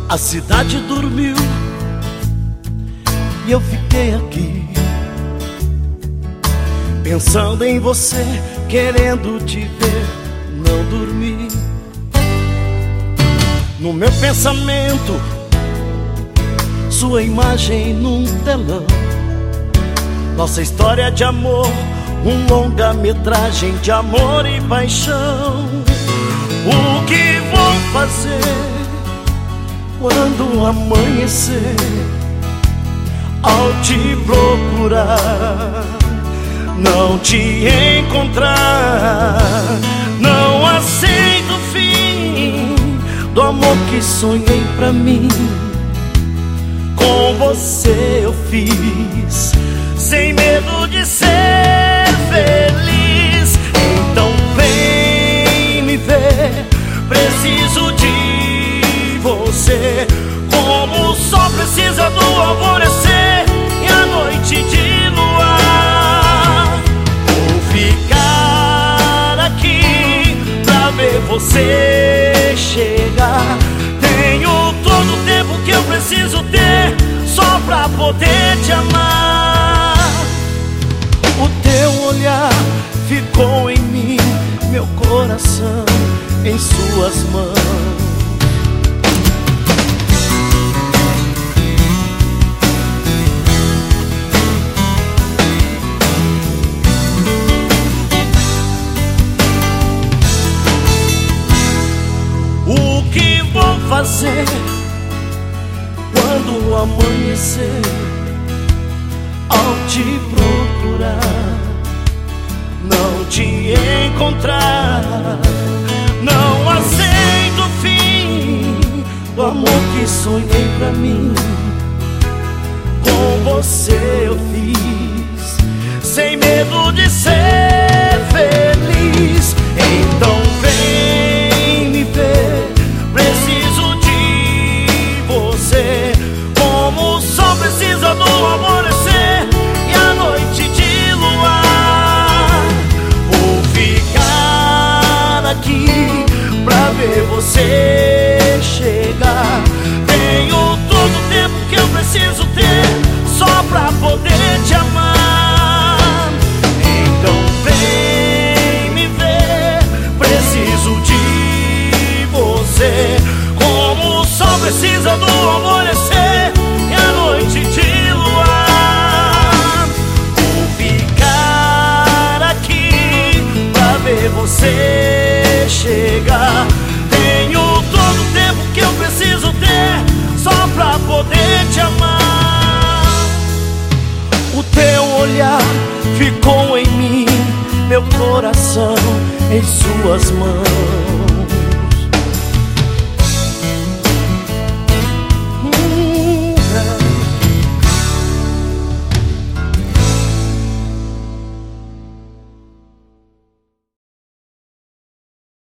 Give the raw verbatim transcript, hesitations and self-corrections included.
A cidade dormiu e eu fiquei aqui, pensando em você, querendo te ver, não dormi. No meu pensamento, sua imagem num telão, nossa história de amor, um longa-metragem de amor e paixão. O que vou fazer quando amanhecer, ao te procurar, não te encontrar? Não aceito o fim do amor que sonhei pra mim. Com você eu fiz, sem medo de ser feliz. Então vem me ver, preciso de você, como o sol precisa do alvorecer e a noite de luar. Vou ficar aqui pra ver você chegar. Tenho todo o tempo que eu preciso ter só pra poder te amar. O teu olhar ficou em mim, meu coração em suas mãos. O que vou fazer quando amanhecer, ao te procurar, não te encontrar? Não aceito o fim do amor que sonhei pra mim. Com você eu fiz, sem medo de ser feliz. Então vem me ver, preciso de você, como o sol precisa do alvorecer e a noite de luar. Vou ficar aqui pra ver você chegar. Tenho todo o tempo que eu preciso ter só pra poder te amar. Então vem me ver, preciso de você, como o sol precisa do alvorecer e a noite de luar. Vou ficar aqui pra ver você chegar. Tenho todo o tempo que eu preciso ter só pra poder te amar. O teu olhar ficou em mim, meu coração em suas mãos.